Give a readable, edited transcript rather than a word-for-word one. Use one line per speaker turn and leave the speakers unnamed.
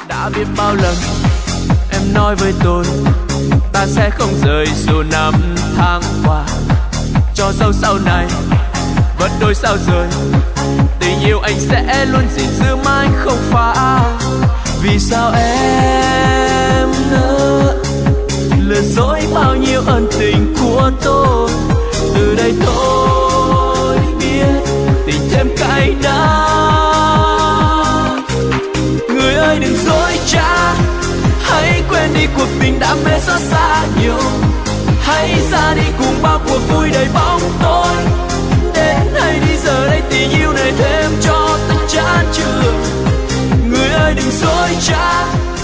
Đã biết bao lần em nói với tôi ta sẽ không rời dù năm tháng qua, cho dẫu sau này vẫn đôi sao rời, tình yêu anh sẽ luôn gìn giữ mãi không phá. Vì sao em nỡ lừa dối bao nhiêu ân tình của tôi? Từ đây tôi biết tình thêm cay đắng. Người ơi đừng dối trá, hãy quên đi cuộc tình đam mê xót xa nhiều. Hãy ra đi cùng bao cuộc vui đầy bóng tối. Đến hay đi giờ đây tình yêu này thêm cho tất chán trường. Người ơi đừng dối trá,